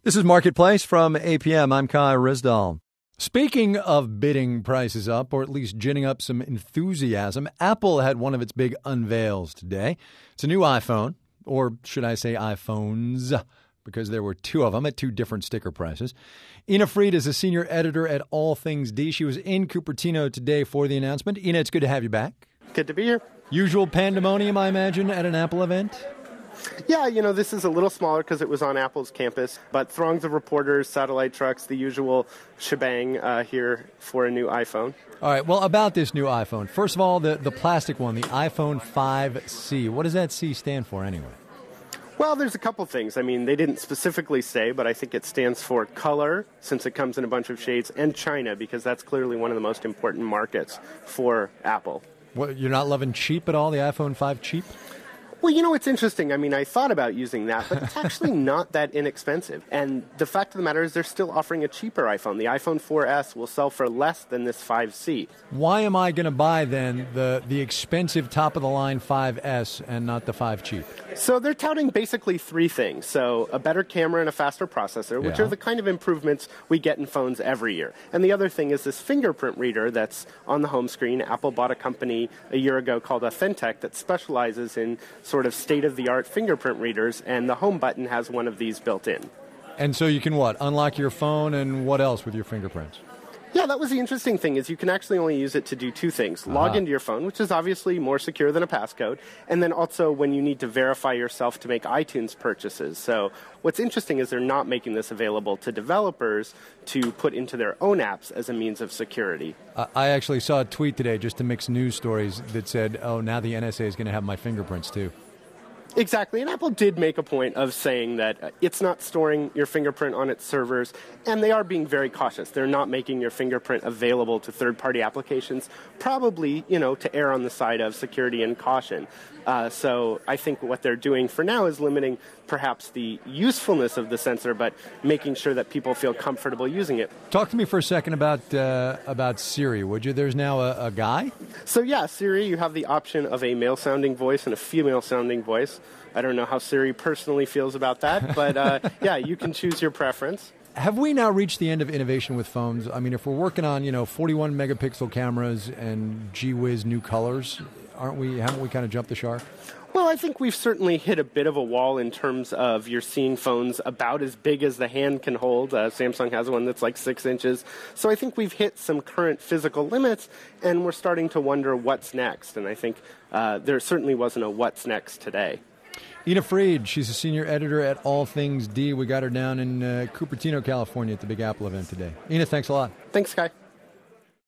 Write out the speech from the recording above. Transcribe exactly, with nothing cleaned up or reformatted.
This is Marketplace from A P M. I'm Kai Rizdal. Speaking of bidding prices up, or at least ginning up some enthusiasm, Apple had one of its big unveils today. It's a new iPhone, or should I say iPhones, because there were two of them at two different sticker prices. Ina Fried is a senior editor at All Things D. She was in Cupertino today for the announcement. Ina, it's good to have you back. Good to be here. Usual pandemonium, I imagine, at an Apple event? Yeah, you know, this is a little smaller because it was on Apple's campus, but throngs of reporters, satellite trucks, the usual shebang uh, here for a new iPhone. All right, well, about this new iPhone. First of all, the, the plastic one, the iPhone five C. What does that C stand for anyway? Well, there's a couple things. I mean, they didn't specifically say, but I think it stands for color, since it comes in a bunch of shades, and China, because that's clearly one of the most important markets for Apple. What, you're not loving cheap at all, the iPhone five cheap? Well, you know, it's interesting. I mean, I thought about using that, but it's actually not that inexpensive. And the fact of the matter is they're still offering a cheaper iPhone. The iPhone four S will sell for less than this five C. Why am I going to buy, then, the, the expensive top-of-the-line five S and not the five cheap? So they're touting basically three things. So a better camera and a faster processor, which Yeah. are the kind of improvements we get in phones every year. And the other thing is this fingerprint reader that's on the home screen. Apple bought a company a year ago called Authentec that specializes in sort of state-of-the-art fingerprint readers, and the home button has one of these built in. And so you can, what, unlock your phone and what else with your fingerprints? Yeah, that was the interesting thing, is you can actually only use it to do two things. Log Uh-huh. into your phone, which is obviously more secure than a passcode, and then also when you need to verify yourself to make iTunes purchases. So what's interesting is they're not making this available to developers to put into their own apps as a means of security. Uh, I actually saw a tweet today, just to mix news stories, that said, oh, now the N S A is going to have my fingerprints too. Exactly, and Apple did make a point of saying that uh, it's not storing your fingerprint on its servers, and they are being very cautious. They're not making your fingerprint available to third-party applications, probably, you know, to err on the side of security and caution. Uh, so I think what they're doing for now is limiting perhaps the usefulness of the sensor, but making sure that people feel comfortable using it. Talk to me for a second about uh, about Siri, would you? There's now a, a guy? So yeah, Siri, you have the option of a male-sounding voice and a female-sounding voice. I don't know how Siri personally feels about that, but uh, yeah, you can choose your preference. Have we now reached the end of innovation with phones? I mean, if we're working on, you know, forty-one megapixel cameras and gee whiz new colors, aren't we, haven't we kind of jumped the shark? Well, I think we've certainly hit a bit of a wall in terms of you're seeing phones about as big as the hand can hold. Uh, Samsung has one that's like six inches. So I think we've hit some current physical limits, and we're starting to wonder what's next. And I think uh, there certainly wasn't a what's next today. Ina Fried, she's a senior editor at All Things D. We got her down in uh, Cupertino, California at the Big Apple event today. Ina, thanks a lot. Thanks, Kai.